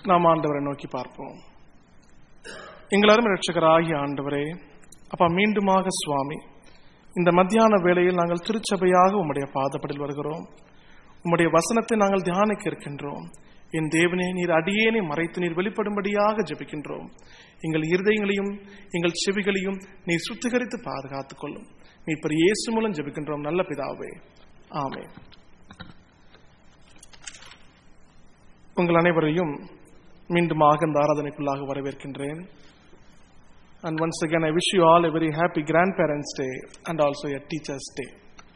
நாம் ஆண்டவரை நோக்கி பார்ப்போம். எங்களாரும் இரட்சகராகிய ஆண்டவரே, அப்பா, மீண்டுமாக சுவாமி, இந்த மத்தியான வேளையில் நாங்கள் திருச்சபையாக உம்முடைய பாதப்படில் வருகிறோம். உம்முடைய வசனத்தை நாங்கள் தியானிக்க இருக்கின்றோம். என் தேவனே, நீர் அடியேனை மறைத்து நீர் வெளிப்படும்படியாக ஜெபிக்கின்றோம். எங்கள் இருதயங்களையும் எங்கள் செவிகளையும் நீர் சுத்திகரித்து பாதுகாத்துக் கொள்ளும். மீட்பர் இயேசு மூலம் ஜெபிக்கின்றோம் நல்ல பிதாவே, ஆமென். உங்கள் அனைவரையும் மீண்டுமாக இந்த ஆராதனைக்குள்ளாக வரவேற்கின்றேன். And once again I wish you all a very happy Grandparents' Day and also a Teachers' Day.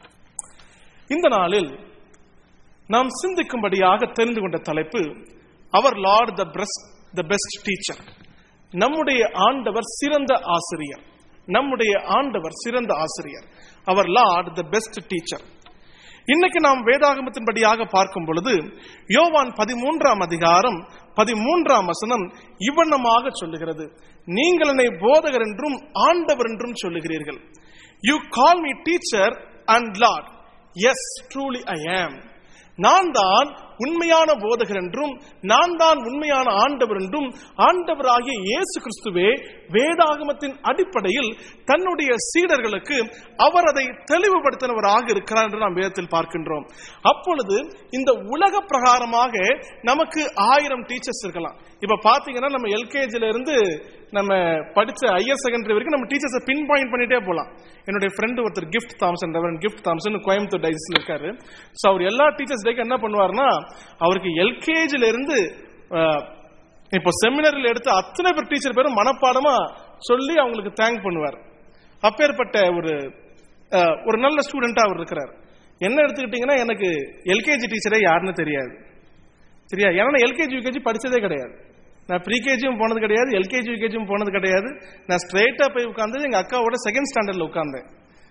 இந்த நாளில் நாம் சிந்திக்கும்படியாக தெரிந்து கொண்ட தலைப்பு, Our Lord the best teacher. நம்முடைய ஆண்டவர் சிறந்த ஆசிரியர். நம்முடைய ஆண்டவர் சிறந்த ஆசிரியர். Our Lord the best teacher. இன்னைக்கு நாம் வேதாகமத்தின்படியாக பார்க்கும் பொழுது யோவான் 13ஆம் அதிகாரம் 13ஆம் வசனம் இவ்வண்ணமாக சொல்லுகிறது, நீங்கள் என்னை போதகர் என்றும் ஆண்டவர் என்றும் சொல்லுகிறீர்கள். You call me teacher and Lord. Yes, truly I am. நான் தான் உண்மையான போதகர் என்றும் நான் தான் உண்மையான ஆண்டவர் என்றும் ஆண்டவராகிய இயேசு கிறிஸ்துவே வேதாகமத்தின் அடிப்படையில் தன்னுடைய சீடர்களுக்கு அவர் அதை தெளிவுபடுத்தினவராக இருக்கிறார் என்று நாம் வேதத்தில் பார்க்கின்றோம். அப்பொழுது இந்த உலக பிரகாரமாக நமக்கு 1000 டீச்சர்ஸ் இருக்கலாம். இப்ப பாத்தீங்கன்னா நம்ம எல்கேஜில இருந்து நம்ம படிச்ச ஹையர் செகண்டரி வரைக்கும் நம்ம டீச்சர்ஸை பின் பாயிண்ட் பண்ணிட்டே போலாம். என்னுடைய ஃப்ரெண்டு ஒருத்தர் Gift Thomson, Reverend Gift Thomson, Coimbatore டைசிஸ்ல இருக்காரு. சோ அவர் எல்லா டீச்சர்ஸ் டேக்கு என்ன பண்ணுவாருன்னா, அவருக்கு எல்கேஜில இருந்து இப்போ செமினரில் எடுத்த அத்தனை பேர் டீச்சர் பேரும் மனப்பாடமா சொல்லி அவங்களுக்கு தேங்க் பண்ணுவார். அப்பேற்பட்ட ஒரு நல்ல ஸ்டூடெண்டா அவர் இருக்கிறார். என்ன எடுத்துக்கிட்டீங்கன்னா, எனக்கு எல்கேஜி டீச்சரே யாருன்னு தெரியாது. சரியா? ஏன்னா எல்கேஜி யூகேஜி படிச்சதே கிடையாது. நான் ப்ரீகேஜியும் போனது கிடையாது, எல்கேஜி யூகேஜியும் போனது கிடையாது. நான் ஸ்ட்ரெயிட்டா போய் உட்கார்ந்து எங்க அக்காவோட செகண்ட் ஸ்டாண்டர்ட்ல உட்கார்ந்தேன்.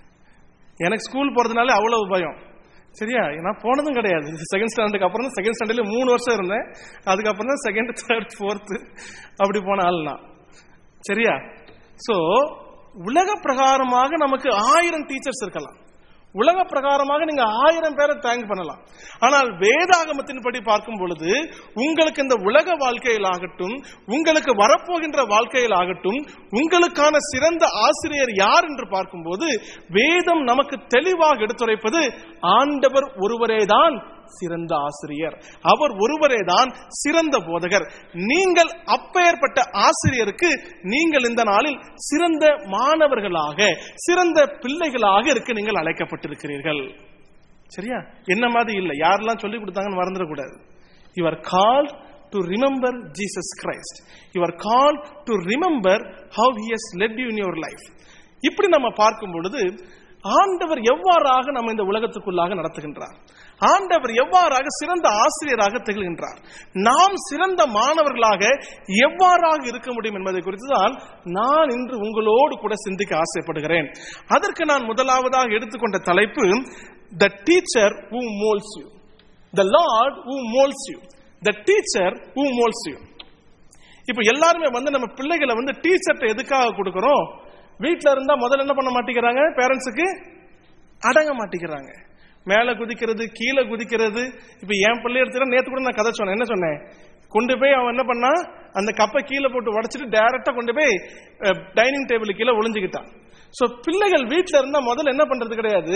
எனக்கு ஸ்கூல் போறதுனால அவ்வளவு பயம். சரியா? நான் போனதும் கிடையாது. செகண்ட் ஸ்டாண்டர்டுக்கு அப்புறம் தான், செகண்ட் ஸ்டாண்டர்ட்ல 3 வருஷம் இருந்தேன். அதுக்கப்புறம் தான் செகண்ட், தேர்ட், ஃபோர்த் அப்படி போன ஆள் நான். சரியா? சோ உலக பிரகாரமாக நமக்கு 1000 டீச்சர்ஸ் இருக்கலாம். உலக பிரகாரமாக நீங்க 1000 பேரை தேங்க் பண்ணலாம். ஆனால் வேதாகமத்தின்படி பார்க்கும் பொழுது உங்களுக்கு இந்த உலக வாழ்க்கையில் ஆகட்டும், உங்களுக்கு வரப்போகின்ற வாழ்க்கையில் ஆகட்டும், உங்களுக்கான சிறந்த ஆசிரியர் யார் என்று பார்க்கும்போது வேதம் நமக்கு தெளிவாக எடுத்துரைப்பது, ஆண்டவர் ஒருவரேதான் சிறந்த ஆசிரியர். அவர் ஒருவரேதான் சிறந்த போதகர். நீங்கள் அப்பேற்பட்ட ஆசிரியருக்கு நீங்கள் இந்த நாளில் சிறந்த மாணவர்களாக, சிறந்த பிள்ளைகளாக இருக்க நீங்கள் அழைக்கப்பட்டிருக்கிறீர்கள். சரியா? என்ன மாதிரி இல்லை, யாரெல்லாம் சொல்லி கொடுத்தாங்கன்னு மறந்துடக்கூடாது. You are called to remember Jesus Christ. You are called to remember how he has led you in your life. இப்படி நம்ம பார்க்கும் பொழுது ஆண்டவர் எவ்வாறாக நம்ம இந்த உலகத்துக்குள்ளாக நடத்துகின்றார், ஆண்டவர் எவ்வாறாக சிறந்த ஆசிரியராக திகழ்கின்றார், நாம் சிறந்த மாணவர்களாக எவ்வாறாக இருக்க முடியும் என்பதை குறித்து தான் நான் இன்று உங்களோடு கூட சிந்திக்க ஆசைப்படுகிறேன். அதற்கு நான் முதலாவதாக எடுத்துக்கொண்ட தலைப்பு, The teacher who molds you. The Lord who molds you. The teacher who molds you. இப்ப எல்லாருமே நம்ம பிள்ளைகளை டீச்சர்ட்ட எதுக்காக கொடுக்கிறோம்? வீட்டில் இருந்தா முதல்ல என்ன பண்ண மாட்டேங்கிறாங்க, பேரண்ட்ஸுக்கு அடங்க மாட்டேங்கிறாங்க. மேல குதிக்கிறது, கீழே குதிக்கிறது. இப்ப என் பிள்ளை எடுத்துக்கிற, நேற்று கூட நான் கதை சொன்னேன். என்ன சொன்னேன்? கொண்டு போய் அவன் என்ன பண்ணா, அந்த கப்பை கீழே போட்டு உடைச்சிட்டு டைரக்டா கொண்டு போய் டைனிங் டேபிள் கீழே ஒளிஞ்சுக்கிட்டான். சோ பிள்ளைகள் வீட்டில் இருந்தா முதல்ல என்ன பண்றது கிடையாது,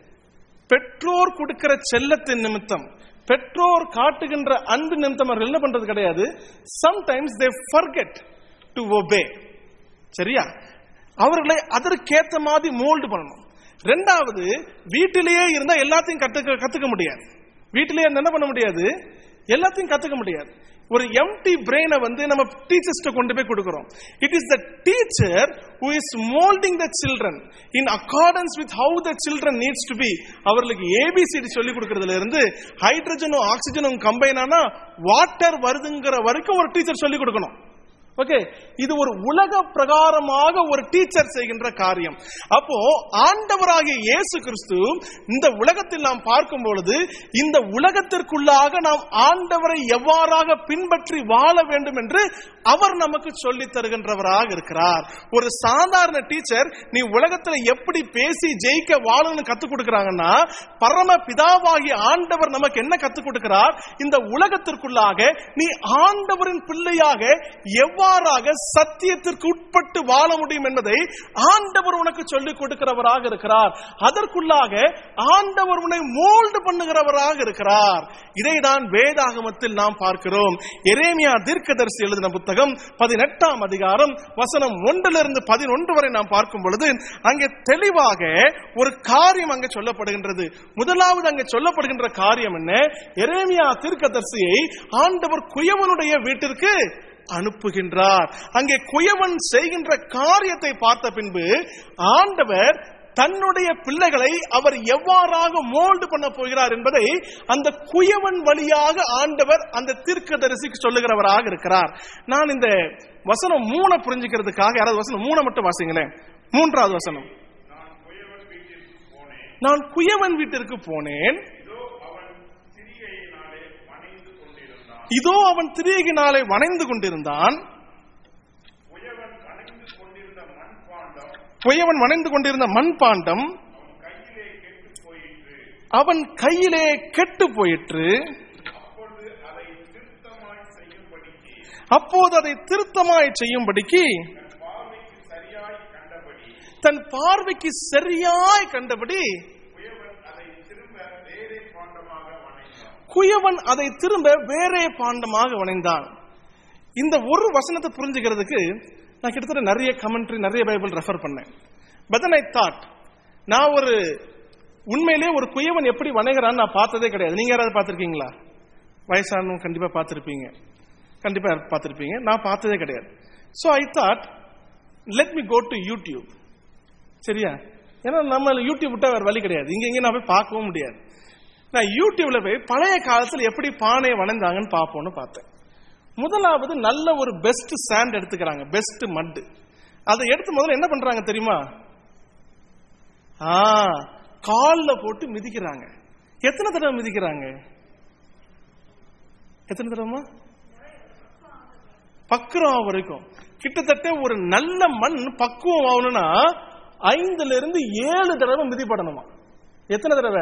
பெற்றோர் கொடுக்கிற செல்லத்தின் நிமித்தம், பெற்றோர் காட்டுகின்ற அன்பு நிமித்தம் அவர்கள் என்ன பண்றது கிடையாது, sometimes they forget to obey. சரியா? அவர்களை அதற்கேற்ற மாதிரி மோல்டு பண்ணணும். ரெண்டாவது, வீட்டிலேயே இருந்தா எல்லாத்தையும் கத்துக்க முடியாது. வீட்டிலேயே என்ன பண்ண முடியாது, எல்லாத்தையும் கத்துக்க முடியாது. ஒரு எம்டி பிரெயினை நம்ம டீச்சர்ஸ்ட கொண்டு போய் கொடுக்கிறோம். It is the teacher who is molding the children in accordance with how the children needs to be. அவர்களுக்கு ஏபிசிடி சொல்லி கொடுக்கிறதுல இருந்து ஹைட்ரஜனும் ஆக்சிஜனும் கம்பைன் ஆனா வாட்டர் வருதுங்கிற வரைக்கும் ஒரு டீச்சர் சொல்லி கொடுக்கணும். ஓகே, இது ஒரு உலக பிரகாரமாக ஒரு டீச்சர் செய்கின்ற காரியம். அப்போ ஆண்டவராகிய இயேசு கிறிஸ்து இந்த உலகத்தில் நாம் பார்க்கும் பொழுது இந்த உலகத்திற்குள்ளாக நாம் ஆண்டவரை எவ்வாறாக பின்பற்றி வாழ வேண்டும் என்று அவர் நமக்கு சொல்லித் தருகின்றவராக இருக்கிறார். ஒரு சாதாரண டீச்சர் நீ உலகத்துல எப்படி பேசி ஜெயிக்க வாழணும்னு கத்துக் கொடுக்கிறாங்கன்னா, பரம பிதாவாகிய ஆண்டவர் நமக்கு என்ன கத்துக் கொடுக்கிறார்? இந்த உலகத்திற்குள்ளாக நீ ஆண்டவரின் பிள்ளையாக எவ்வாறாக சத்தியத்திற்கு உட்பட்டு வாழ முடியும் என்பதை ஆண்டவர் உனக்கு சொல்லிக் கொடுக்கிறவராக இருக்கிறார். அதற்குள்ளாக ஆண்டவர் உன்னை மோல்டு பண்ணுகிறவராக இருக்கிறார். இதைதான் வேதாகமத்தில் நாம் பார்க்கிறோம். எரேமியா தீர்க்கதரிசி எழுதின புத்தகம் 18ஆம் அதிகாரம் வசனம் 1 - 11 வரை நாம் பார்க்கும் பொழுது அங்கே தெளிவாக ஒரு காரியம் அங்கே சொல்லப்படுகின்றது. முதலாவது அங்கே சொல்லப்படுகின்ற காரியம் என்ன? எரேமியா தீர்க்கதரிசியை ஆண்டவர் குயவனுடைய வீட்டிற்கு அனுப்புகின்றார். அங்கே குயவன் செய்கின்ற காரியத்தை பார்த்த பின்பு ஆண்டவர் தன்னுடைய பிள்ளைகளை அவர் எவ்வாறாக மோல்டு பண்ண போகிறார் என்பதை அந்த குயவன் வழியாக ஆண்டவர் அந்த தீர்க்கதரிசிக்கு சொல்லுகிறவராக இருக்கிறார். நான் இந்த வசனம் 3 புரிஞ்சுக்கிறதுக்காக யாராவது வசனம் 3 மட்டும் வாசிங்களேன். 3வது வசனம், நான் குயவன் வீட்டிற்கு போனேன், இதோ அவன் திரியையினாலே வணைந்து கொண்டிருந்தான், குயவன் வணைந்து கொண்டிருந்த மண்பாண்டம் அவன் கையிலே கெட்டு போயிற்று. அப்போது அதை திருத்தமாய் செய்யும்படிக்கு தன் பார்வைக்கு சரியாய் கண்டபடி குயவன் அதை திரும்ப வேறே பாண்டமாக வணைந்தான். இந்த ஒரு வசனத்தை புரிஞ்சுக்கிறதுக்கு நான் கிட்டத்தட்ட நிறைய கமெண்ட்ரி, நிறைய பைபிள் ரெஃபர் பண்ணேன். பட் தென் ஐ தாட், நான் ஒரு உண்மையிலே ஒரு குயவன் எப்படி வணைகிறான்னு நான் பார்த்ததே கிடையாது. நீங்க யாராவது பார்த்திருக்கீங்களா? வயசானவங்க கண்டிப்பா பார்த்திருப்பீங்க, கண்டிப்பா பார்த்திருப்பீங்க. நான் பார்த்ததே கிடையாது. So I thought, let me go to YouTube. சரியா? ஏன்னா நம்ம யூடியூப் விட்டா வேற வழி கிடையாது. இங்க நான் போய் பார்க்கவும் முடியாது. நான் யூடியூப்ல போய் பழைய காலத்தில் எப்படி பானையை வணைந்தாங்கன்னு பார்ப்போம்னு பார்த்தேன். முதலாவது நல்ல ஒரு பெஸ்ட் சாண்ட் எடுத்துக்கிறாங்க, பெஸ்ட் மட். அதை எடுத்து முதல்ல என்ன பண்றாங்க தெரியுமா? கால்ல போட்டு மிதிக்கிறாங்க. எத்தனை தடவை மிதிக்கிறாங்க? எத்தனை தடவை? பக்குவம் வரைக்கும். கிட்டத்தட்ட ஒரு நல்ல மண் பக்குவம் ஆகணும்னா 5 - 7 தடவை மிதிப்படணுமா? எத்தனை தடவை?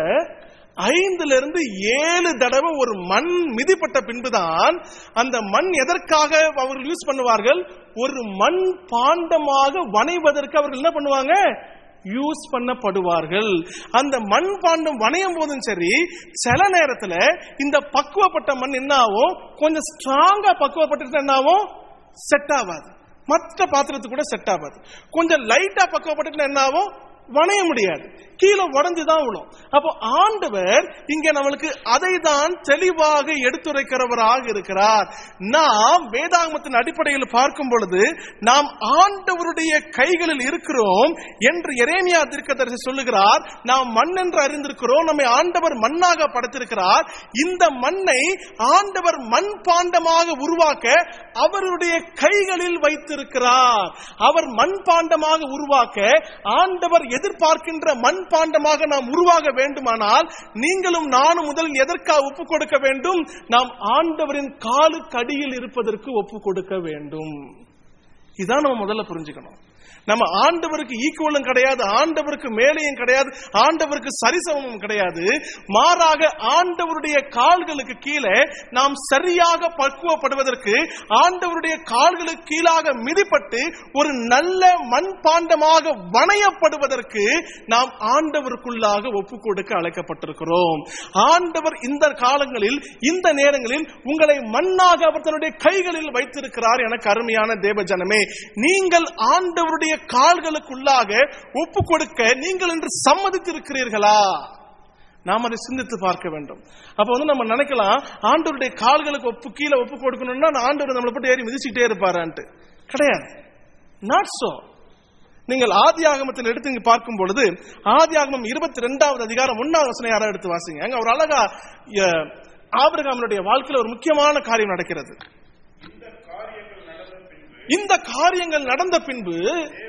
5 - 7 தடவை ஒரு மண் மிதிப்பட்ட பின்புதான் அந்த மண் எதற்காக அவர்கள் யூஸ் பண்ணுவார்கள்? ஒரு மண் பாண்டமாக வணைவதற்கு அவர்கள் என்ன பண்ணுவாங்க? யூஸ் பண்ணப்படுவார்கள். அந்த மண் பாண்டம் வணையும் போதும் சரி, சில நேரத்துல இந்த பக்குவப்பட்ட மண் என்ன ஆகும்? கொஞ்சம் ஸ்ட்ராங்கா பக்குவப்பட்டு என்ன ஆகும்? செட் ஆகாது. மற்ற பாத்திரத்துக்கு கூட செட் ஆகாது. கொஞ்சம் லைட்டா பக்குவப்பட்டு என்ன ஆகும்? வணைய முடியாது, கீழே உடஞ்சுதான் விழும். அப்போ ஆண்டவர் இங்க நம்மளுக்கு அதை தான் தெளிவாக எடுத்துரைக்கிறவராக இருக்கிறார். நாம் வேதாகமத்தின் அடிப்படையில் பார்க்கும் பொழுது நாம் ஆண்டவருடைய கைகளில் இருக்கிறோம் என்று எரேமியா தீர்க்கதரிசி சொல்லுகிறார். நாம் மண் என்று அறிந்திருக்கிறோம், நம்மை ஆண்டவர் மண்ணாக படைத்திருக்கிறார். இந்த மண்ணை ஆண்டவர் மண் பாண்டமாக உருவாக்க அவருடைய கைகளில் வைத்திருக்கிறார். அவர் மண் பாண்டமாக உருவாக்க ஆண்டவர் எதிர்பார்க்கின்ற மண் பாண்டமாக நாம் உருவாக வேண்டுமானால் நீங்களும் நானும் முதல் எதற்காக ஒப்பு கொடுக்க வேண்டும்? நாம் ஆண்டவரின் காலுக்கு அடியில் இருப்பதற்கு ஒப்பு கொடுக்க வேண்டும். இதான் நம்ம முதல்ல புரிஞ்சுக்கணும். நம்ம ஆண்டவருக்கு ஈக்குவலும் கிடையாது, ஆண்டவருக்கு மேலேயும் கிடையாது, ஆண்டவருக்கு சரிசமமும் கிடையாது. மாறாக ஆண்டவருடைய கால்களுக்கு கீழே நாம் சரியாக பக்குவப்படுவதற்கு, ஆண்டவருடைய கால்களுக்கு கீழாக மிதிப்பட்டு ஒரு நல்ல மண் பாண்டமாக வணையப்படுவதற்கு நாம் ஆண்டவருக்குள்ளாக ஒப்பு கொடுக்க அழைக்கப்பட்டிருக்கிறோம். ஆண்டவர் இந்த காலங்களில், இந்த நேரங்களில் உங்களை மண்ணாக அவர் தன்னுடைய கைகளில் வைத்திருக்கிறார். எனக்கு அருமையான தேவ ஜனமே, நீங்கள் ஆண்டவருடைய கால்களுக்குள்ளாக ஒப்பு கொடுக்க நீங்கள் என்று சம்மதித்திருக்கிறீர்களா? நாம் அதை சிந்தித்து பார்க்க வேண்டும். அப்ப நம்ம நினைக்கலாம், ஆண்டவருடைய கால்களுக்கு கீழே ஒப்பு கொடுக்கணும்னா ஆண்டவர் நம்மளை போட்டு ஏறி மிதிச்சுட்டே இருப்பாரான்ட்டு. கிடையாது. Not so. நீங்கள் ஆதியாகமத்தில் எடுத்து பார்க்கும் பொழுது, ஆதியாகமம் 22வது அதிகாரம் 1வது வசனம் யாராவது எடுத்து வாசிங்க. அங்க ஒரு அழகா ஆபிரகாமுடைய வாழ்க்கையில் ஒரு முக்கியமான காரியம் நடக்கிறது. இந்த காரியங்கள் நடந்த பின்பு இந்த காரியங்கள் நடந்த பின்பு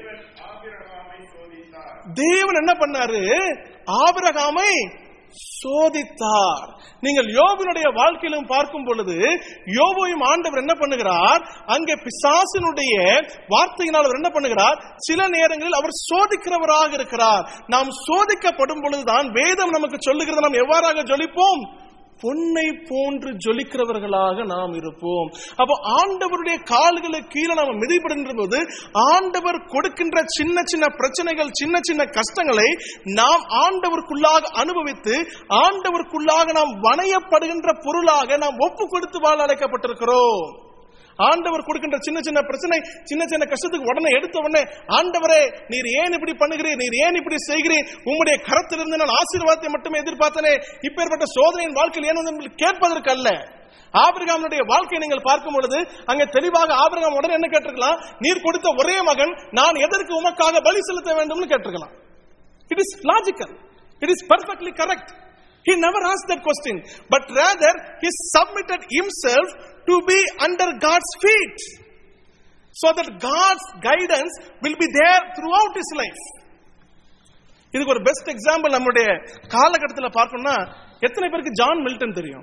தேவன் என்ன பண்ணாரு? ஆபிரகாமை சோதித்தார். நீங்கள் யோபுனுடைய வாழ்க்கையிலும் பார்க்கும் பொழுது யோபுவையும் ஆண்டவர் என்ன பண்ணுகிறார்? அங்கே பிசாசினுடைய வார்த்தையினால் அவர் என்ன பண்ணுகிறார்? சில நேரங்களில் அவர் சோதிக்கிறவராக இருக்கிறார். நாம் சோதிக்கப்படும் பொழுதுதான் வேதம் நமக்கு சொல்லுகிறது நாம் எவ்வாறாக ஜொலிப்போம்? பொன்னை போன்று ஜொலிக்கிறவர்களாக நாம் இருப்போம். அப்போ ஆண்டவருடைய கால்களுக்கு கீழே நாம் மிதிப்படுகின்ற போது ஆண்டவர் கொடுக்கின்ற சின்ன சின்ன பிரச்சனைகள், சின்ன சின்ன கஷ்டங்களை நாம் ஆண்டவருக்குள்ளாக அனுபவித்து ஆண்டவருக்குள்ளாக நாம் வணையப்படுகின்ற பொருளாக நாம் ஒப்பு கொடுத்து வாழ அழைக்கப்பட்டிருக்கிறோம். ஆண்டவர் கொடுக்கின்ற சின்ன சின்ன பிரச்சனை, சின்ன சின்ன கஷ்டத்துக்கு உடனே எடுத்த உடனே ஆண்டவரே நீர் ஏன் இப்படி பண்ணுகிறீர், நீர் ஏன் இப்படி செய்கிறீர், உம்முடைய கரத்திலிருந்து நான் ஆசீர்வாதத்தை மட்டுமே எதிர்பார்த்தனே, இப்பேற்பட்ட சோதனையின் வாழ்க்கையில் ஏன் கேட்பதற்கு அல்ல. ஆபிரகாமுடைய வாழ்க்கையை நீங்கள் பார்க்கும் பொழுது அங்கே தெளிவாக ஆபிரகாம் உடனே என்ன கேட்டிருக்கலாம்? நீர் கொடுத்த ஒரே மகன், நான் எதற்கு உமக்காக பலி செலுத்த வேண்டும் கேட்டிருக்கலாம். It is logical. It is perfectly correct. He never asked that question, but rather he submitted himself to be under God's feet, so that God's guidance will be there throughout his life. இதுக்கு ஒரு best example நம்முடைய காலகட்டத்தில் பார்க்கணும்னா, எத்தனை பேருக்கு John Milton தெரியும்?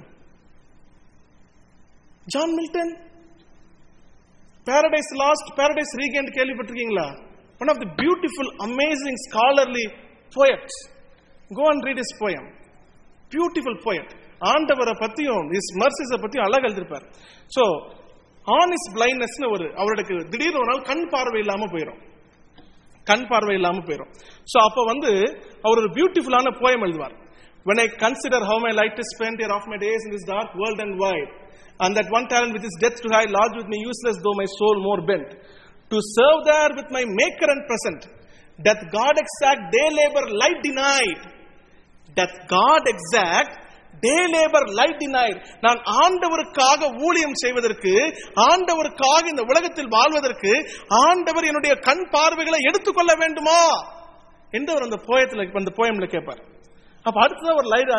John Milton, Paradise Lost, Paradise Regained கேள்விப்பட்டிருக்கீங்களா? One of the beautiful, amazing, scholarly poets. Go and read his poem. Beautiful poet. ஆண்டவரை பத்தியும் his mercies பத்தியும் அழகா எழுதிருப்பார். So on his blindness அவருக்கு திடீர்னு ஒரு நாள் கண் பார்வை இல்லாம போயிடும். So அப்ப அவர் ஒரு பியூட்டிஃபுல்லான போயம் எழுதுவார். When I consider how my light is spent here of my days in this dark world and wide, and that one talent with his death to hide lodged with me useless, though my soul more bent to serve there with my maker and present, doth God exact day labor light denied, doth God exact day labor light denied. நான் ஆண்டவருக்காக ஊழியம் செய்வதற்கு, ஆண்டவருக்காக இந்த உலகத்தில் வாழ்வதற்கு ஆண்டவர் என்னுடைய கண் பார்வைகளை எடுத்துக்கொள்ள வேண்டுமா என்று அவர் அந்த போயம்ல கேட்பார். அப்ப அடுத்ததான்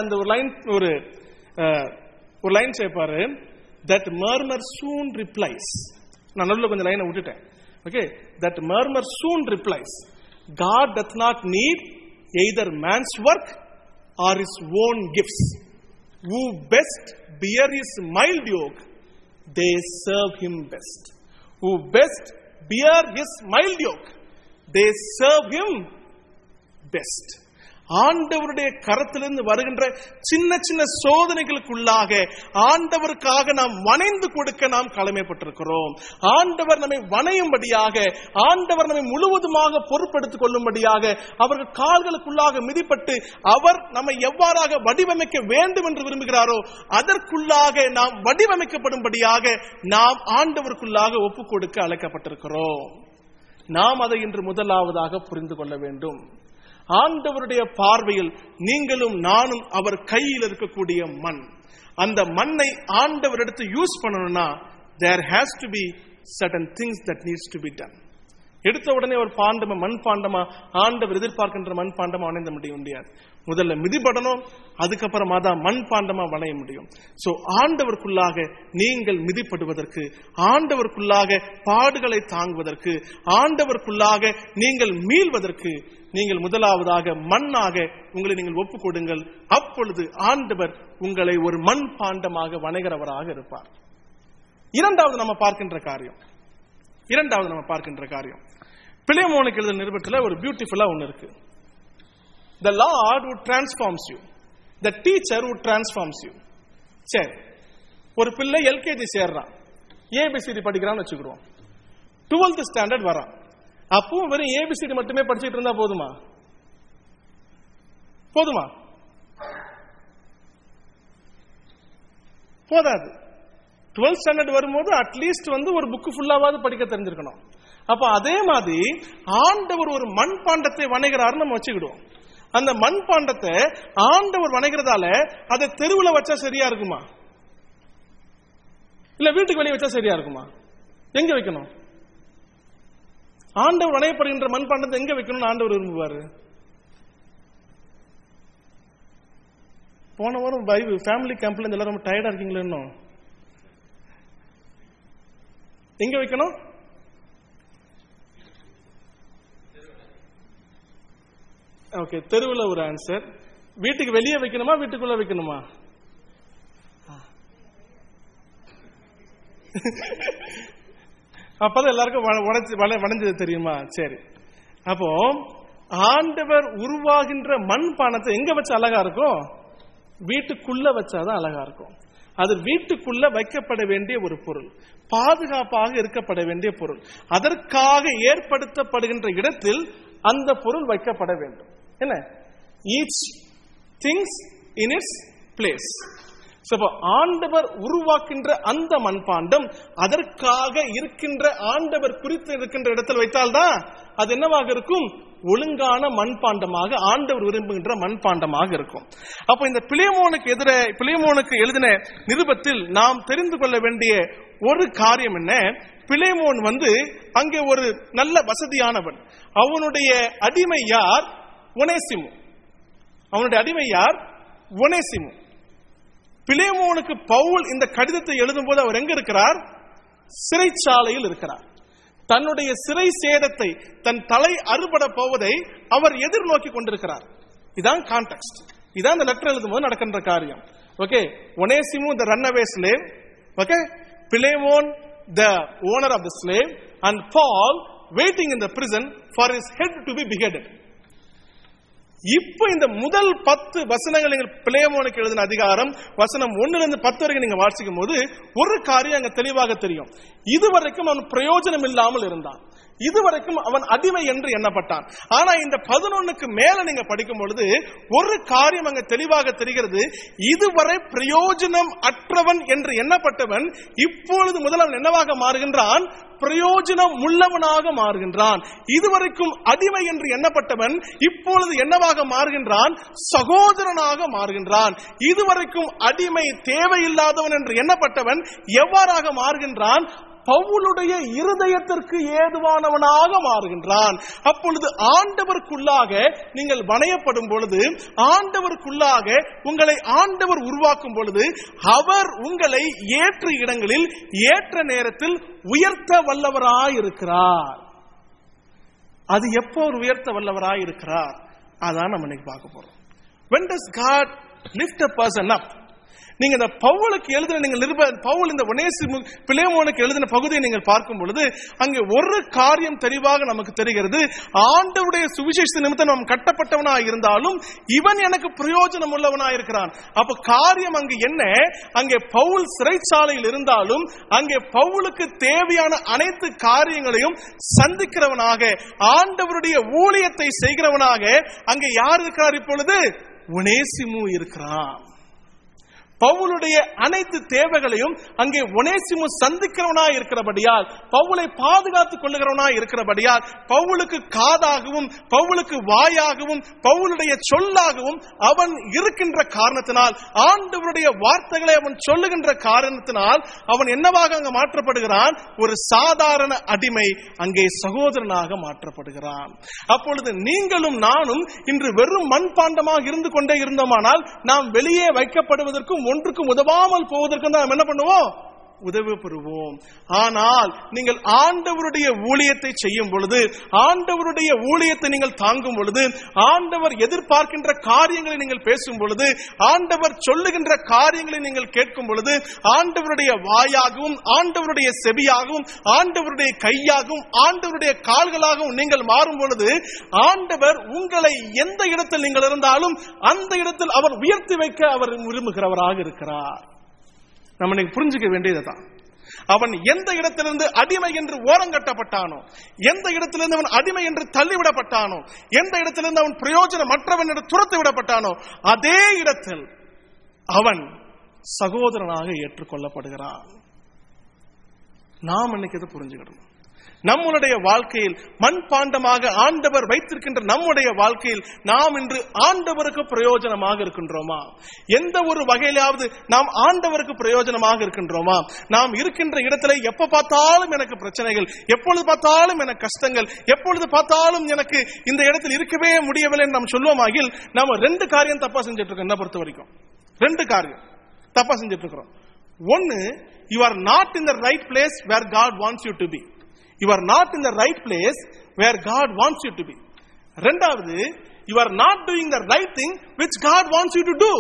ஒரு லைன் சேர்ப்பாரு. That murmur soon replies. நான் நடுவுல கொஞ்சம் லைனை விட்டுட்டேன். Okay, that murmur soon replies, God doth not need either man's work or his own gifts. Who best bear his mild yoke, they serve him best. Who best bear his mild yoke, they serve him best. ஆண்டவருடைய கரத்திலிருந்து வருகின்ற சின்ன சின்ன சோதனைகளுக்குள்ளாக ஆண்டவருக்காக நாம் வணைந்து கொடுக்க நாம் கடமைப்பட்டிருக்கிறோம். ஆண்டவர் நம்மை வணையும்படியாக, ஆண்டவர் நம்மை முழுவதுமாக பொறுப்பெடுத்துக் கொள்ளும்படியாக, அவர்கள் கால்களுக்குள்ளாக மிதிப்பட்டு அவர் நம்மை எவ்வாறாக வடிவமைக்க வேண்டும் என்று விரும்புகிறாரோ அதற்குள்ளாக நாம் வடிவமைக்கப்படும்படியாக நாம் ஆண்டவருக்குள்ளாக ஒப்புக் கொடுக்க அழைக்கப்பட்டிருக்கிறோம். நாம் அதை இன்று முதலாவதாக புரிந்து கொள்ள வேண்டும். ஆண்டவருடைய பார்வையில் நீங்களும் நானும் அவர் கையில் இருக்கக்கூடிய மண். அந்த மண்ணை ஆண்டவர் எடுத்து யூஸ் பண்ணணும்னா there has to be certain things that needs to be done. எடுத்த உடனே ஒரு பாண்டமா, மண் பாண்டமா, ஆண்டவர் எதிர்பார்க்கின்ற மண் பாண்டமா வணைந்த முடியாது. முதல்ல மிதிபடணும், அதுக்கப்புறமா தான் மண் பாண்டமா வணைய முடியும். சோ ஆண்டவருக்குள்ளாக நீங்கள் மிதிப்படுவதற்கு, ஆண்டவருக்குள்ளாக பாடுகளை தாங்குவதற்கு, ஆண்டவருக்குள்ளாக நீங்கள் மீள்வதற்கு நீங்கள் முதலாவதாக மண்ணாக உங்களை நீங்கள் ஒப்புக் கொடுங்கள். அப்பொழுது ஆண்டவர் உங்களை ஒரு மண் பாண்டமாக வணைகிறவராக இருப்பார். இரண்டாவது நம்ம பார்க்கின்ற காரியம் பிலேமோனுக்கு எழுதின நிருபத்துல ஒரு பியூட்டிஃபுல்லா ஒன்னு இருக்கு. The Lord who transforms you, the teacher who transforms you. சரி, ஒரு பிள்ளை எல்கேஜி சேர்றான், ஏபிசிடி படிக்கிறான்னு வச்சுக்கிறோம். 12th ஸ்டாண்டர்ட் வரான். அப்பவும் வெறும் ஏபிசிடி மட்டுமே படிச்சுட்டு இருந்தா போதுமா? போதாது. 12th ஸ்டாண்டர்ட் வரும்போது அட்லீஸ்ட் ஒரு புக்கு ஃபுல்லாவது படிக்க தெரிஞ்சிருக்கணும். அப்ப அதே மாதிரி ஆண்டவர் ஒரு மண் பாண்டத்தை வணைகிறாரு நம்ம வச்சுக்கிடுவோம். அந்த மண் பாண்டத்தை ஆண்டவர் வணைகிறதால அதை தெருவில் வச்சா சரியா இருக்குமா? இல்ல வீட்டுக்கு வெளியே வச்சா சரியா இருக்குமா? எங்க வைக்கணும்? ஆண்டவர் வணையப்படுகின்ற மண் பாண்டத்தை எங்க வைக்கணும்னு ஆண்டவர் விரும்புவாரு? போன வாரம் ஃபேமிலி கேம்ப்ல இருந்து எல்லாரும் டயர்டா இருக்கீங்களா? இன்னும் எங்க வைக்கணும்? ஓகே, தெருவில் ஒரு ஆன்சர். வீட்டுக்கு வெளியே வைக்கணுமா வீட்டுக்குள்ள வைக்கணுமா? அப்பதான் எல்லாருக்கும் வளைஞ்சது தெரியுமா? சரி, அப்போ ஆண்டவர் உருவாகின்ற மண் பானத்தை எங்க வச்ச அழகா இருக்கும்? வீட்டுக்குள்ள வச்சாதான் அழகா இருக்கும். அது வீட்டுக்குள்ள வைக்கப்பட வேண்டிய ஒரு பொருள், பாதுகாப்பாக இருக்கப்பட வேண்டிய பொருள். அதற்காக ஏற்படுத்தப்படுகின்ற இடத்தில் அந்த பொருள் வைக்கப்பட வேண்டும். என்ன? Each things in its place. ஆண்டவர் உருவாக்கின்ற அந்த மண்பாண்டம் அதற்காக இருக்கின்ற ஆண்டவர் குறித்து இருக்கின்ற இடத்தில் வைத்தால்தான் அது என்னவாக இருக்கும்? ஒழுங்கான மண்பாண்டமாக, ஆண்டவர் விரும்புகின்ற மண்பாண்டமாக இருக்கும். அப்ப இந்த பிலேமோனுக்கு எழுதின நிருபத்தில் நாம் தெரிந்து கொள்ள வேண்டிய ஒரு காரியம் என்ன? பிலேமோன் அங்கே ஒரு நல்ல வசதியானவன். அவனுடைய அடிமை யார்? ஒனேசிமு. அவனுடைய அடிமை யார்? ஒனேசிமு. பிலேமோனுக்கு பவுல் இந்த கடிதத்தை எழுதும் போது அவர் எங்க இருக்கிறார்? சிறைச்சாலையில் இருக்கிறார். தன்னுடைய சிறை சேதத்தை, தன் தலை அறுபட போவதை அவர் எதிர்நோக்கி கொண்டிருக்கிறார். இதான் கான்டெக்ஸ்ட், இதான் இந்த லெட்டர் எழுதும் போது நடக்கின்ற காரியம். ஓகே, ஒனேசிமு the runaway slave, okay, Philemon the owner of the slave, and Paul waiting in the prison for his head to be beheaded. இப்ப இந்த முதல் 10 வசனங்கள் நீங்கள் பிலேமோனுக்கு எழுதின அதிகாரம் வசனம் 1 to 10 வரைக்கும் நீங்க வாசிக்கும் போது ஒரு காரியம் அங்க தெளிவாக தெரியும். இதுவரைக்கும் அவன் பிரயோஜனம் இல்லாமல் இருந்தான், இதுவரைக்கும் அவன் அடிமை என்று எண்ணப்பட்டான். ஆனா இந்த 11க்கு மேல நீங்க படிக்கும் பொழுது ஒரு காரியம் அங்க தெளிவாக தெரிகிறது. இதுவரை பிரயோஜனம் அற்றவன் என்று எண்ணப்பட்டவன் இப்பொழுது முதல் அவன் என்னவாக மாறுகின்றான்? பிரயோஜனம் உள்ளவனாக மாறுகின்றான். இதுவரைக்கும் அடிமை என்று எண்ணப்பட்டவன் இப்பொழுது என்னவாக மாறுகின்றான்? சகோதரனாக மாறுகின்றான். இதுவரைக்கும் அடிமை, தேவையில்லாதவன் என்று எண்ணப்பட்டவன் எவ்வாறாக மாறுகின்றான்? பவுலுடைய இருதயத்திற்கு ஏதுவானவனாக மாறுகின்றான். அப்பொழுது ஆண்டவருக்குள்ளாக நீங்கள் வணையப்படும் பொழுது, ஆண்டவருக்குள்ளாக உங்களை ஆண்டவர் உருவாக்கும் பொழுது, அவர் உங்களை ஏற்ற இடங்களில் ஏற்ற நேரத்தில் உயர்த்த வல்லவராயிருக்கிறார். அது எப்போ உயர்த்த வல்லவராயிருக்கிறார்? அதான் நம்ம இன்னைக்கு பார்க்க போறோம். When does God lift a person up? நீங்க இந்த பவுலுக்கு எழுதின பவுல் இந்த ஒனேசிமு பிலேமோனுக்கு எழுதின பகுதியை நீங்கள் பார்க்கும் பொழுது அங்கே ஒரு காரியம் தெளிவாக நமக்கு தெரிகிறது. ஆண்டவருடைய சுவிசேஷ நிமித்தம் நாம் கட்டப்பட்டவனாய் இருந்தாலும் இவன் எனக்கு பிரயோஜனம் உள்ளவனாய் இருக்கிறான். அப்ப காரியம் அங்கு என்ன? அங்கே பவுல் சிறைச்சாலையில் இருந்தாலும் அங்கே பவுலுக்கு தேவையான அனைத்து காரியங்களையும் சந்திக்கிறவனாக, ஆண்டவருடைய ஊழியத்தை செய்கிறவனாக அங்கே யார் இருக்கிறார்? இப்பொழுது ஒனேசிமு இருக்கிறான். பவுலுடைய அனைத்து தேவைகளையும் அங்கே ஒனேசிமு சந்திக்கிறவனாய் இருக்கிறபடியால், பவுலை பாதுகாத்துக் கொள்ளுகிறவனாய் இருக்கிறபடியால், பவுலுக்கு காதாகவும் பவுலுக்கு வாயாகவும் பவுலுடைய சொல்லாகவும் அவன் இருக்கின்ற காரணத்தினால், ஆண்டவருடைய வார்த்தைகளை அவன் சொல்லுகின்ற காரணத்தினால் அவன் என்னவாக அங்கு மாற்றப்படுகிறான்? ஒரு சாதாரண அடிமை அங்கே சகோதரனாக மாற்றப்படுகிறான். அப்பொழுது நீங்களும் நானும் இன்று வெறும் மண்பாண்டமாக இருந்து கொண்டே இருந்தோமானால் நாம் வெளியே வைக்கப்படுவதற்கும் ஒன்றுக்கும் உதவாமல் போவதற்கு நாம் என்ன பண்ணுவோம்? உதவி பெறுவோம். ஆனால் நீங்கள் ஆண்டவருடைய ஊழியத்தை செய்யும் பொழுது, ஆண்டவருடைய ஊழியத்தை நீங்கள் தாங்கும் பொழுது, ஆண்டவர் எதிர்பார்க்கின்ற காரியங்களை நீங்கள் பேசும் பொழுது, ஆண்டவர் சொல்லுகின்ற காரியங்களை நீங்கள் கேட்கும் பொழுது, ஆண்டவருடைய வாயாகவும் ஆண்டவருடைய செவியாகவும் ஆண்டவருடைய கையாகவும் ஆண்டவருடைய கால்களாகவும் நீங்கள் மாறும் பொழுது, ஆண்டவர் உங்களை எந்த இடத்தில் நீங்கள் இருந்தாலும் அந்த இடத்தில் அவர் உயர்த்தி வைக்க அவர் விரும்புகிறவராக இருக்கிறார். நம்ம இன்னைக்கு புரிஞ்சுக்க வேண்டியதுதான். அவன் எந்த இடத்திலிருந்து அடிமை என்று ஓரங்கட்டப்பட்டானோ, எந்த இடத்திலிருந்து அவன் அடிமை என்று தள்ளிவிடப்பட்டானோ, எந்த இடத்திலிருந்து அவன் பிரயோஜனமற்றவன் என்று துரத்து விடப்பட்டானோ, அதே இடத்தில் அவன் சகோதரனாக ஏற்றுக்கொள்ளப்படுகிறான். நாம் இன்னைக்கு இதை புரிஞ்சுக்கணும். நம்முடைய வாழ்க்கையில் மண்பாண்டமாக ஆண்டவர் வைத்திருக்கின்ற நம்முடைய வாழ்க்கையில் நாம் இன்று ஆண்டவருக்கு பிரயோஜனமாக இருக்கின்றோமா? எந்த ஒரு வகையிலாவது நாம் ஆண்டவருக்கு பிரயோஜனமாக இருக்கின்றோமா? நாம் இருக்கின்ற இடத்துல எப்ப பார்த்தாலும் எனக்கு பிரச்சனைகள், எப்பொழுது பார்த்தாலும் எனக்கு கஷ்டங்கள், எப்பொழுது பார்த்தாலும் எனக்கு இந்த இடத்தில் இருக்கவே முடியவில்லை என்று நாம் சொல்லுவோமாகில் நாம 2 காரியம் தப்பா செஞ்சுட்டு இருக்கோம். என்ன பொறுத்த வரைக்கும் 2 காரியம் தப்பா செஞ்சுட்டு இருக்கிறோம். ஒன்னு, you are not in the right place where God wants you to be. You are not in the right place where God wants you to be. ரெண்டாவது, you are not doing the right thing which God wants you to do.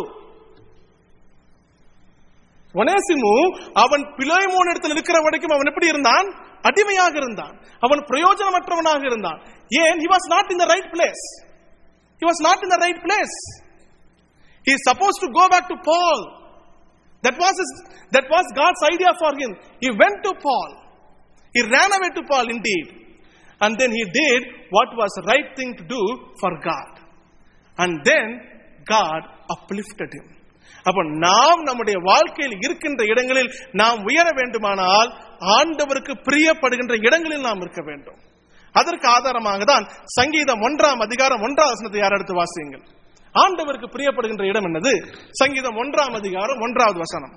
ஒனேசிமு அவன் பிலேமோன் இடத்தில் இருக்கிற வரைக்கும் அவன் எப்படி இருந்தான்? அடிமையாக இருந்தான். அவன் பிரயோஜனமற்றவனாக இருந்தான். ஏன்? he was not in the right place. He was not in the right place. He is supposed to go back to Paul. That was God's idea for him. He went to Paul. He ran away to Paul indeed. And then he did what was the right thing to do for God. And then God uplifted him. அப்ப நாம் நம்முடைய வாழ்க்கையில் இருக்கின்ற இடங்களில் நாம் உயர வேண்டுமானால் ஆண்டவருக்கு பிரியப்படுகின்ற இடங்களில் நாம் இருக்க வேண்டும். அதற்கு ஆதாரமாக தான் சங்கீதம் 1 அதிகாரம் 1 வசனத்தை யார் எடுத்து வாசியுங்கள். ஆண்டவருக்கு பிரியப்படுகின்ற இடம் என்னது? சங்கீதம் 1 அதிகாரம் 1 வசனம்.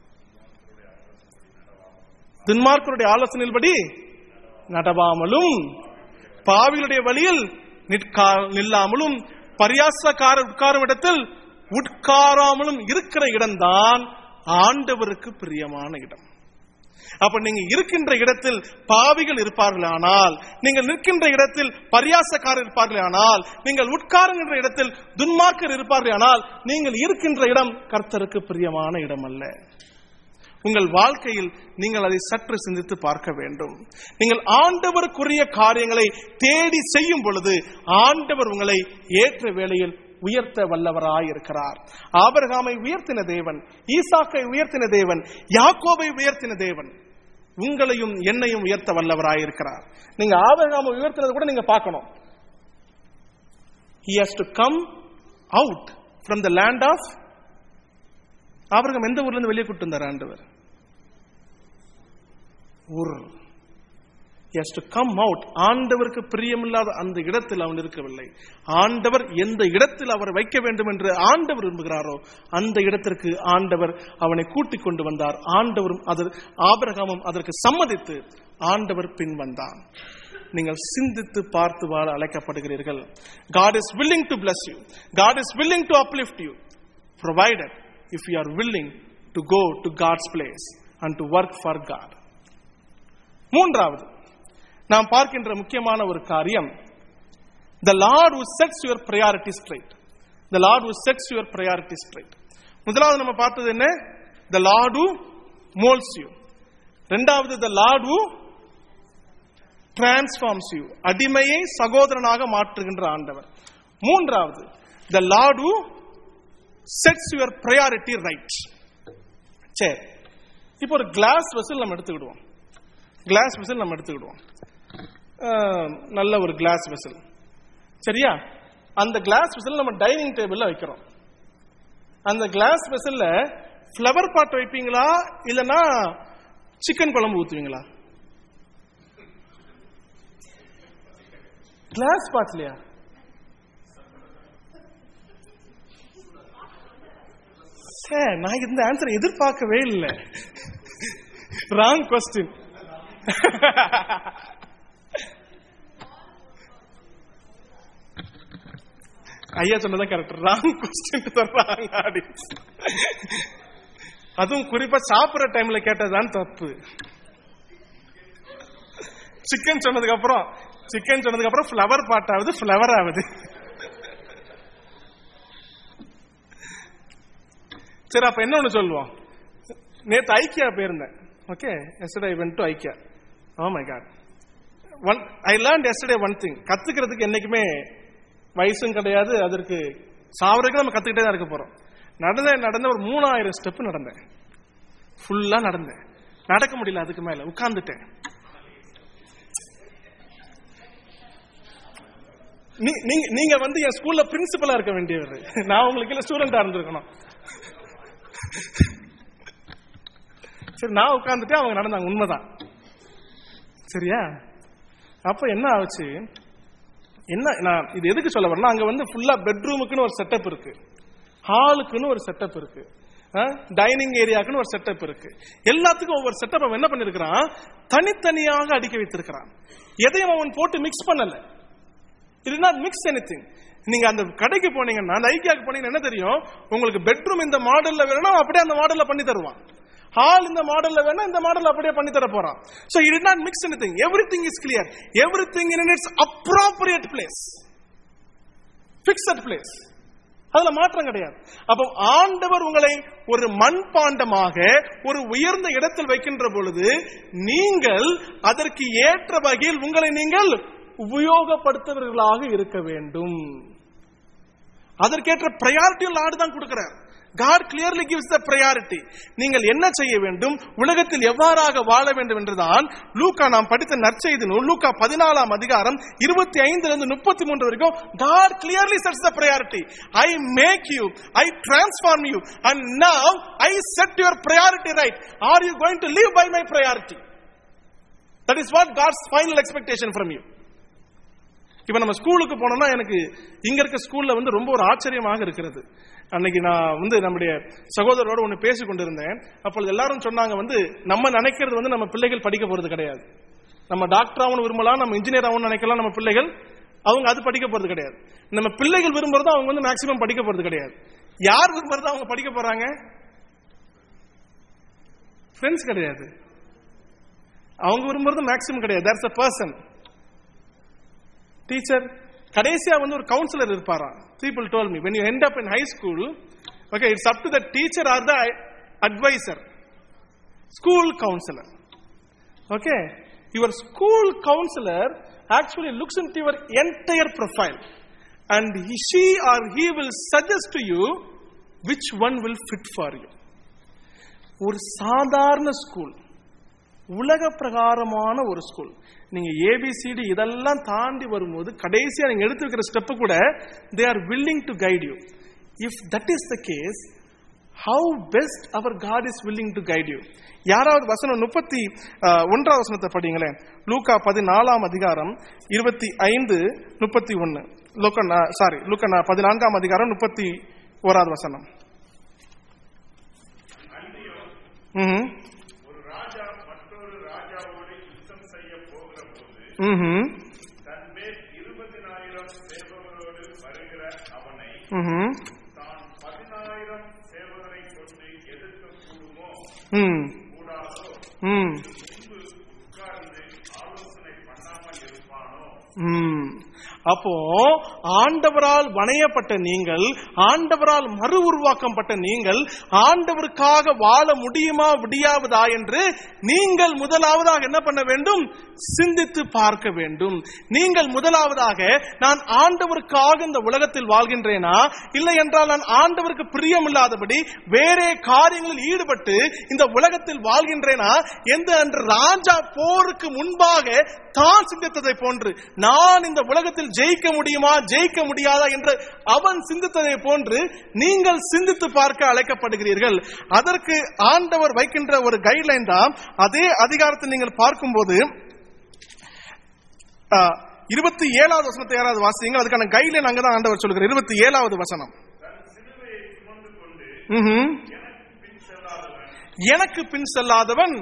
துன்மார்க்கருடைய ஆலோசனையின்படி நடவாமலும் பாவிகளுடைய வழியில் நில்லாமலும் பரியாசக்காரர் உட்காரும் இடத்தில் உட்காராமலும் இருக்கிற இடம்தான் ஆண்டவருக்கு பிரியமான இடம். அப்ப நீங்க இருக்கின்ற இடத்தில் பாவிகள் இருப்பார்களானால், நீங்கள் நிற்கின்ற இடத்தில் பரியாசக்காரர் இருப்பார்களானால், நீங்கள் உட்காருகின்ற இடத்தில் துன்மார்க்கர் இருப்பார்களானால், நீங்கள் இருக்கின்ற இடம் கர்த்தருக்கு பிரியமான இடம் அல்ல. உங்கள் வாழ்க்கையில் நீங்கள் அதை சற்று சிந்தித்து பார்க்க வேண்டும். நீங்கள் ஆண்டவருக்குரிய காரியங்களை தேடி செய்யும் பொழுது ஆண்டவர் உங்களை ஏற்ற வேளையில் உயர்த்த வல்லவராய் இருக்கிறார். ஆபிரகாமை உயர்த்தின தேவன், ஈசாக்கை உயர்த்தின தேவன், யாக்கோபை உயர்த்தின தேவன் உங்களையும் என்னையும் உயர்த்த வல்லவராய் இருக்கிறார். நீங்க ஆபிரகாமை உயர்த்தினது கூட நீங்க பார்க்கணும். He has to come out from the land of ஆபிரகாம் எந்த ஊர்ல இருந்து வெளியே கூட்டி வந்தார் ஆண்டவர்? ஊர். He has to come out. ஆண்டவருக்கு பிரியமில்லாத அந்த இடத்தில் அவன் இருக்கவில்லை. ஆண்டவர் எந்த இடத்தில் அவர் வைக்க வேண்டும் என்று ஆண்டவர் விரும்புகிறாரோ அந்த இடத்திற்கு ஆண்டவர் அவனை கூட்டிக் கொண்டு வந்தார். ஆண்டவரும் ஆபிரகாமும் அதற்கு சம்மதித்து ஆண்டவர் பின் வந்தான். நீங்கள் சிந்தித்து பார்த்து வாழ அழைக்கப்படுகிறீர்கள். God is willing to bless you. God is willing to uplift you, provided if you are willing to go to God's place and to work for God. மூன்றாவது நாம் பார்க்கின்ற முக்கியமான ஒரு காரியம், the Lord who sets your priorities straight. The Lord who sets your priorities straight. முதலாவது நம்ம பார்த்தது என்ன? The Lord who molds you. இரண்டாவது the Lord who transforms you. அடிமையை சகோதரனாக மாற்றுகின்ற ஆண்டவர். மூன்றாவது the Lord who sets your priority right. சரி, இப்போ ஒரு கிளாஸ் வெசல் நம்ம எடுத்துக்கிடுவோம். நல்ல ஒரு கிளாஸ் வெசல், சரியா? அந்த கிளாஸ் வெசல் நம்ம டைனிங் டேபிள்ல வைக்கிறோம். அந்த கிளாஸ் வெசல்ல ஃப்ளவர் பாட் வைப்பீங்களா இல்லனா சிக்கன் குழம்பு ஊத்துவீங்களா? கிளாஸ் பாட்லயா? நான் இந்த ஆன்சர் எதிர்பார்க்கவே இல்லை. Wrong question. ஐயா சொன்னதான் கரெக்ட். ராங் கொஸ்டின் சொல்றாங்க. அதுவும் குறிப்பா சாப்பிடுற டைம்ல கேட்டதான் தப்பு. சிக்கன் சொன்னதுக்கு அப்புறம் ஃப்ளவர் பாட் ஆகுது, ஃப்ளவர் ஆகுது. சரி, அப்ப என்ன ஒண்ணு சொல்லுவோம். நேத்து ஐக்கியா போயிருந்தேன். Okay, yesterday I went to IKEA. Oh my God. I learned yesterday one thing. கத்துக்கிறதுக்கு என்னைக்குமே வயசும் கிடையாது, அதற்கு சாவறதுக்கு நம்ம கத்துக்கிட்டே தான் இருக்க போறோம். நடந்த ஒரு 3000 ஸ்டெப் நடந்தேன். ஃபுல்லா நடந்தேன். நடக்க முடியல, அதுக்கு மேல உட்கார்ந்துட்டேன். நீங்க என் ஸ்கூல்ல பிரின்சிபலா இருக்க வேண்டியவர், நான் உங்களுக்கு இல்ல ஸ்டூடெண்டா இருந்திருக்கணும். சரி, நான் உட்கார்ந்துட்டு அவங்க நடந்தாங்க, உண்மைதான். சரியா? அப்ப என்ன ஆச்சு, நான் இது எதுக்கு சொல்ல வரேன்னா, அங்க ஃபுல்லா பெட்ரூமுக்குன்னு ஒரு செட்டப் இருக்கு, ஹாலுக்குன்னு ஒரு செட்டப் இருக்கு, டைனிங் ஏரியாக்குன்னு ஒரு செட்டப் இருக்கு. எல்லாத்துக்கும் ஒவ்வொரு செட்டப் அவன் என்ன பண்ணிருக்கிறான், தனித்தனியாக அடுக்கி வைத்திருக்கிறான். எதையும் அவன் போட்டு மிக்ஸ் பண்ணல. It is not mix anything. நீங்க அந்த கடைக்கு போனீங்கன்னா, அந்த ஐக்கியாக்கு போனீங்கன்னா என்ன தெரியும், உங்களுக்கு பெட்ரூம் இந்த மாடல்ல வேணும்னா அப்படியே அந்த மாடல்ல பண்ணி தருவான். ஹால் இந்த மாடல்ல வேணா இந்த மாடல் அப்படியே பண்ணி தர போறான். So he did not mix anything. Everything is clear. Everything in its appropriate place. Fixed place. அதுல மாற்றம் கிடையாது. அப்போ ஆண்டவர் உங்களை ஒரு மண்பாண்டமாக ஒரு உயர்ந்த இடத்தில் வைக்கின்ற பொழுது நீங்கள் அதற்கு ஏற்ற வகையில் உங்களை நீங்கள் உபயோகப்படுத்துவர்களாக இருக்க வேண்டும். அதற்கேற்ற priority லார்ட் தான் கொடுக்கிறார். God clearly gives the priority. நீங்கள் என்ன செய்ய வேண்டும், உலகத்தில் எவ்வாறாக வாழ வேண்டும் என்றுதான் லூக்கா நாம் படித்த நற்செய்தி நூல் லூக்கா 14ஆம் அதிகாரம் 25 இருந்து 33 வரைக்கும் God clearly sets the priority. I make you, I transform you, and now I set your priority right. Are you going to live by my priority? That is what God's final expectation from you. இப்ப நம்ம ஸ்கூலுக்கு போனோம்னா எனக்கு இங்க இருக்க ஸ்கூல்ல ரொம்ப ஒரு ஆச்சரியமாக இருக்கிறது. அன்னைக்கு நான் நம்முடைய சகோதரரோட ஒண்ணு பேசிக் கொண்டிருந்தேன். அப்பொழுது எல்லாரும் சொன்னாங்க நம்ம நினைக்கிறது நம்ம பிள்ளைகள் படிக்க போறது கிடையாது. நம்ம டாக்டர் ஆகணும் விரும்பலாம், நம்ம இன்ஜினியர் ஆகணும் நினைக்கலாம். நம்ம பிள்ளைகள் அவங்க அது படிக்க போறது கிடையாது. நம்ம பிள்ளைகள் விரும்புறது அவங்க மேக்சிமம் படிக்க போறது கிடையாது. யார் விரும்புறது அவங்க படிக்க போறாங்க? ஃப்ரெண்ட்ஸ் கிடையாது. அவங்க விரும்புறது மேக்சிமம் கிடையாது. That's a person. டீச்சர் கடைசியா ஒரு கவுன்சிலர் இருப்பாராம். People told me when you end up in high school, okay, it's up to the teacher or the advisor, school counselor. Okay, your school counselor actually looks into your entire profile and she or he will suggest to you which one will fit for you. ஒரு சாதாரண school, உலக பிரகாரமான ஒரு school, நீங்க ABCD இதெல்லாம் தாண்டி வரும்போது கடைசியா நீங்க எடுத்து வைக்கிற ஸ்டெப் கூட they are willing to guide you. If that is the case, how best our God is willing to guide you. யாராவது வசனம் 31 வசனத்தை படிங்களேன். லூக்கா 14ஆம் அதிகாரம் 25 31. லூக்கா 14ஆம் அதிகாரம் 31வது வசனம். தன்மேல் 20,000 சேவகரோடு வருகிற அவனை தான் 10,000 சேவகரை கொண்டு எதிர்க்க கூடுமோ கூடாதோ, முன்பு உட்கார்ந்து ஆலோசனை பண்ணாமல் இருப்பானோ? அப்போ ஆண்டவரால் வணையப்பட்ட நீங்கள், ஆண்டவரால் மறு உருவாக்கப்பட்ட நீங்கள் ஆண்டவருக்காக வாழ முடியுமா முடியாவதா என்று நீங்கள் முதலாவதாக என்ன பண்ண வேண்டும்? சிந்தித்து பார்க்க வேண்டும். நீங்கள் முதலாவதாக நான் ஆண்டவருக்காக இந்த உலகத்தில் வாழ்கின்றேனா, இல்லை என்றால் நான் ஆண்டவருக்கு பிரியமில்லாதபடி வேறே காரியங்களில் ஈடுபட்டு இந்த உலகத்தில் வாழ்கின்றேனா என்று ராஜா போருக்கு முன்பாக தான் சிந்தித்ததை போன்று நான் இந்த உலகத்தில் ஜெயிக்க முடியுமா ஜெயிக்க முடியாதா என்று அவன் சிந்தித்ததை போன்று நீங்கள் சிந்தித்து பார்க்க அழைக்கப்படுகிறீர்கள். அதற்கு ஆண்டவர் வைக்கின்ற ஒரு கைட்லைன் தான். அதே அதிகாரத்தை நீங்கள் பார்க்கும்போது 27வது வசனத்தை யாராவது வாசிங்க. அதுக்கான கைட்லைன் அங்கதான் ஆண்டவர் சொல்கிறார். 27வது வசனம். எனக்கு பின் செல்லாதவன்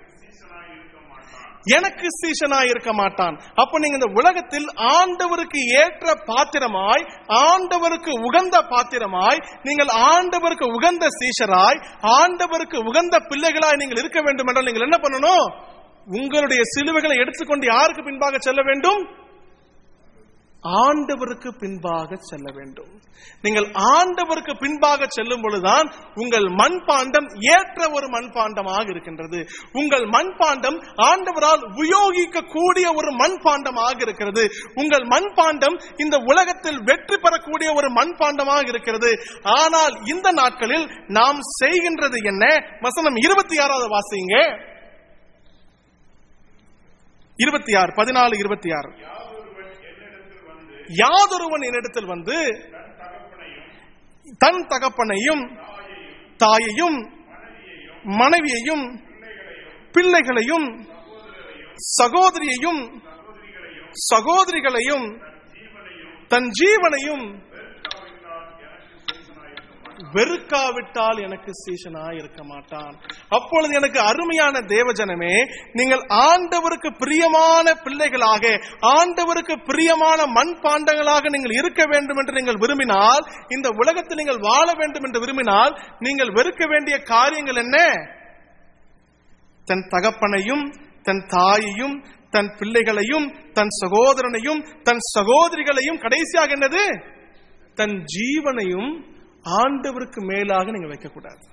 எனக்கு சீஷனாய் இருக்க மாட்டான். அப்ப நீங்க இந்த உலகத்தில் ஆண்டவருக்கு ஏற்ற பாத்திரமாய், ஆண்டவருக்கு உகந்த பாத்திரமாய், நீங்கள் ஆண்டவருக்கு உகந்த சீஷராய், ஆண்டவருக்கு உகந்த பிள்ளைகளாய் நீங்கள் இருக்க வேண்டும் என்றால் நீங்கள் என்ன பண்ணணும்? உங்களுடைய சிலுவைகளை எடுத்துக்கொண்டு யாருக்கு பின்பாக செல்ல வேண்டும்? ஆண்டவருக்கு பின்பாக செல்ல வேண்டும். நீங்கள் ஆண்டவருக்கு பின்பாக செல்லும் பொழுதுதான் உங்கள் மண்பாண்டம் ஏற்ற ஒரு மண்பாண்டமாக இருக்கின்றது. உங்கள் மண்பாண்டம் ஆண்டவரால் உபயோகிக்க கூடிய ஒரு மண்பாண்டமாக இருக்கிறது. உங்கள் மண்பாண்டம் இந்த உலகத்தில் வெற்றி பெறக்கூடிய ஒரு மண்பாண்டமாக இருக்கிறது. ஆனால் இந்த நாட்களில் நாம் செய்கின்றது என்ன? வசனம் 26வது வாசிங்க. 26 14 26. யாதொருவன் என்னிடத்தில் வந்து தன் தகப்பனையும் தாயையும் மனைவியையும் பிள்ளைகளையும் சகோதரியையும் சகோதரிகளையும் தன் ஜீவனையும் வெறுக்காவிட்டால் எனக்கு சீஷனாய் இருக்க மாட்டான். அப்பொழுது எனக்கு அருமையான தேவஜனமே, நீங்கள் ஆண்டவருக்கு பிரியமான பிள்ளைகளாக, ஆண்டவருக்கு பிரியமான மண்பாண்டங்களாக நீங்கள் இருக்க வேண்டும் என்று நீங்கள் விரும்பினால், இந்த உலகத்தில் நீங்கள் வாழ வேண்டும் என்று விரும்பினால், நீங்கள் வெறுக்க வேண்டிய காரியங்கள் என்ன? தன் தகப்பனையும் தன் தாயையும் தன் பிள்ளைகளையும் தன் சகோதரனையும் தன் சகோதரிகளையும், கடைசியாக என்னது? தன் ஜீவனையும் ஆண்டவருக்கு மேலாக நீங்க வைக்க கூடாது.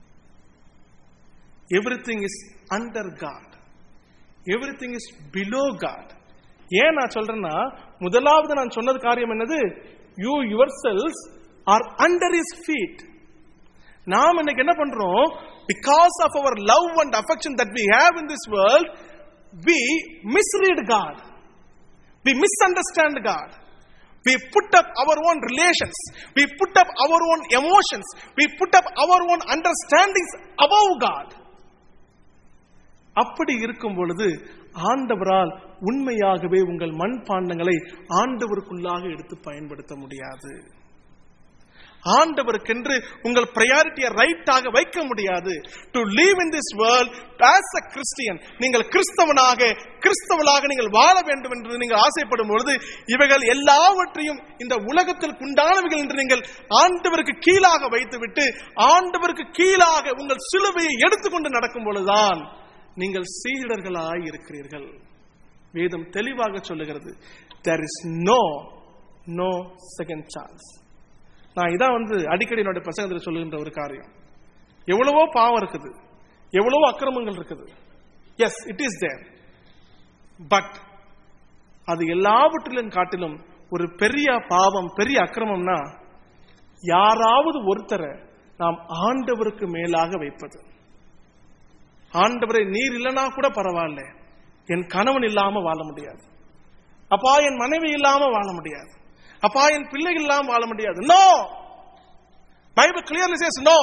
Everything is under God, everything is below God. ஏன் நான் சொல்றேன்னா, முதலாவது நான் சொன்னது காரியம் என்னது? You yourselves are under his feet. நாம் இன்னைக்கு என்ன பண்றோம்? Because of our love and affection that we have in this world, we misread God, we misunderstand God, we put up our own relations, we put up our own emotions, we put up our own understandings above God. அப்படி இருக்கும் பொழுது ஆண்டவரால் உண்மையாகவே உங்கள் மண்பாண்டங்களை ஆண்டவருக்குள்ளாக எடுத்து பயன்படுத்த முடியாது. ஆண்டவருக்கென்று உங்கள் பிரையாரிட்டியை ரைட்டாக வைக்க முடியாது. To live in this world as a Christian, நீங்கள் கிறிஸ்தவளாக நீங்கள் வாழ வேண்டும் என்று நீங்கள் ஆசைப்படும் பொழுது இவைகள் எல்லாவற்றையும் இந்த உலகத்தில் உண்டானவைகள் என்று நீங்கள் ஆண்டவருக்கு கீழாக வைத்துவிட்டு ஆண்டவருக்கு கீழாக உங்கள் சிலுவையை எடுத்துக்கொண்டு நடக்கும் பொழுதுதான் நீங்கள் சீடர்களாய் இருக்கிறீர்கள். வேதம் தெளிவாக சொல்லுகிறது, there is no second chance. நான் இதான் அடிக்கடி என்னோட பிரசங்கத்தில் சொல்லுகின்ற ஒரு காரியம். எவ்வளவோ பாவம் இருக்குது, எவ்வளவோ அக்கிரமங்கள் இருக்குது. Yes, it is there. But அது எல்லாவற்றிலும் காட்டிலும் ஒரு பெரிய பாவம், பெரிய அக்கிரமம்னா யாராவது ஒருத்தரை நாம் ஆண்டவருக்கு மேலாக வைப்பது. ஆண்டவரை நீர் இல்லைனா கூட பரவாயில்ல, என் கணவன் இல்லாம வாழ முடியாது, அப்பா என் மனைவி இல்லாம வாழ முடியாது, அப்பா என் பிள்ளைகள் இல்லாம வாழ முடியாது. No, Bible clearly says no.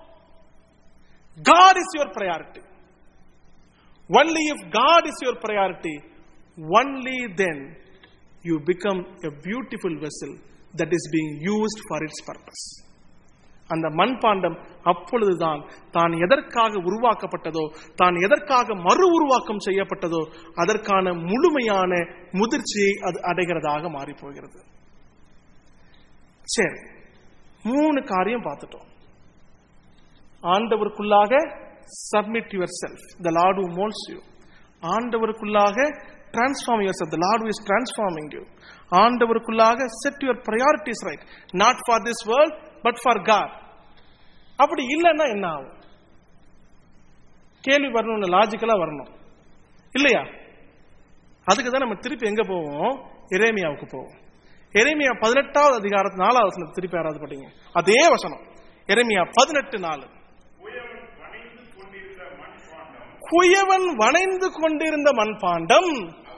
God is your priority. Only if God is your priority, only then you become a beautiful vessel that is being used for its purpose. அந்த மண்பாண்டம் அப்பொழுதுதான் தான் எதற்காக உருவாக்கப்பட்டதோ, தான் எதற்காக மறு உருவாக்கம் செய்யப்பட்டதோ அதற்கான முழுமையான முதிர்ச்சியை அது அடைகிறதாக மாறி போகிறது. சரி, 3 காரியம் பார்த்துட்டோம். ஆண்டவருக்குள்ளாக submit yourself, the Lord who molds you. ஆண்டவருக்குள்ளாக transform yourself, the Lord who is transforming you. ஆண்டவருக்குள்ளாக set your priorities right, not for this world but for God. அப்படி இல்லைன்னா என்ன ஆகும்? கேள்வி வரணும், லாஜிக்கலா வரணும் இல்லையா? அதுக்கு தான் நம்ம திருப்பி எங்க போவோம்? எரேமியாவுக்கு போவோம். எரேமியா 18வது அதிகாரம் 4வது வசனம் திருப்பி யாராவது படிங்க. அதே வசனம், எரேமியா 18:4. குயவன் வணைந்து கொண்டிருந்த மண்பாண்டம்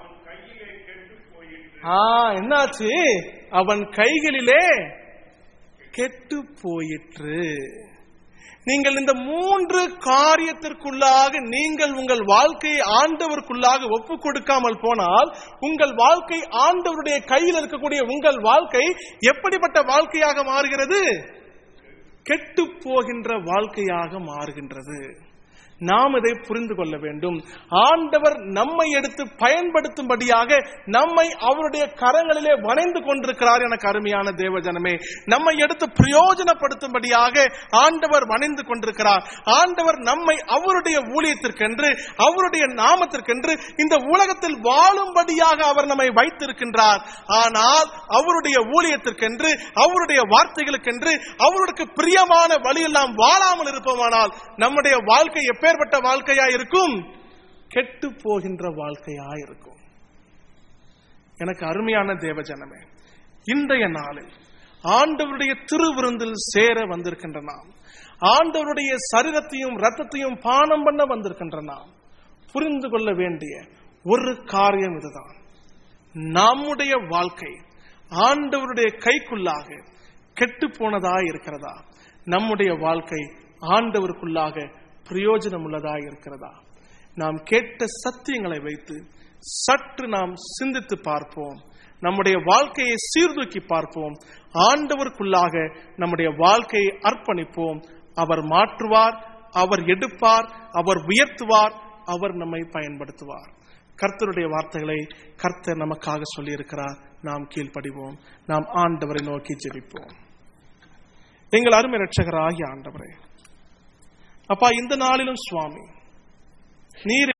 என்னாச்சு? அவன் கைகளிலே கெட்டு போயிற்று. நீங்கள் இந்த 3 காரியத்திற்குள்ளாக நீங்கள் உங்கள் வாழ்க்கையை ஆண்டவருக்குள்ளாக ஒப்பு கொடுக்காமல் போனால் உங்கள் வாழ்க்கை, ஆண்டவருடைய கையில் இருக்கக்கூடிய உங்கள் வாழ்க்கை எப்படிப்பட்ட வாழ்க்கையாக மாறுகிறது? கெட்டு போகின்ற வாழ்க்கையாக மாறுகின்றது. நாம் இதை புரிந்து கொள்ள வேண்டும். ஆண்டவர் நம்மை எடுத்து பயன்படுத்தும்படியாக நம்மை அவருடைய கரங்களிலே வணைந்து கொண்டிருக்கிறார். எனக்கு அருமையான தேவஜனமே, நம்மை எடுத்து பிரயோஜனப்படுத்தும்படியாக ஆண்டவர் வணைந்து கொண்டிருக்கிறார். ஆண்டவர் நம்மை அவருடைய ஊழியத்திற்கென்று, அவருடைய நாமத்திற்கென்று இந்த உலகத்தில் வாழும்படியாக அவர் நம்மை வைத்திருக்கின்றார். ஆனால் அவருடைய ஊழியத்திற்கென்று, அவருடைய வார்த்தைகளுக்கென்று, அவருக்கு பிரியமான வழியில் நாம் வாழாமல் இருப்போமானால் நம்முடைய வாழ்க்கை எப்பேற்பட்ட வாழ்க்கையா இருக்கும்? கெட்டு போகின்ற வாழ்க்கையா இருக்கும். எனக்கு அருமையான தேவஜனமே, இன்றைய நாளில் ஆண்டவருடைய திருவிருந்தில் சேர வந்திருக்கின்ற நாம், ஆண்டவருடைய சரீரத்தையும் இரத்தத்தையும் பானம் பண்ண வந்திருக்கின்ற நாம் புரிந்து கொள்ள வேண்டிய ஒரு காரியம் இதுதான். நம்முடைய வாழ்க்கை ஆண்டவருடைய கைக்குள்ளாக கெட்டு போனதா இருக்கிறதா? நம்முடைய வாழ்க்கை ஆண்டவருக்குள்ளாக பிரயோஜனம் உள்ளதாக இருக்கிறதா? நாம் கேட்ட சத்தியங்களை வைத்து சற்று நாம் சிந்தித்து பார்ப்போம். நம்முடைய வாழ்க்கையை சீர்தூக்கி பார்ப்போம். ஆண்டவருக்குள்ளாக நம்முடைய வாழ்க்கையை அர்ப்பணிப்போம். அவர் மாற்றுவார், அவர் எடுப்பார், அவர் உயர்த்துவார், அவர் நம்மை பயன்படுத்துவார். கர்த்தருடைய வார்த்தைகளை கர்த்தர் நமக்காக சொல்லி இருக்கிறார். நாம் கீழ்ப்படிவோம். நாம் ஆண்டவரை நோக்கி ஜெபிப்போம். எங்கள் அருமை இரட்சகராகிய ஆண்டவரே, அப்பா, இந்த நாளிலும் சுவாமி, நீர்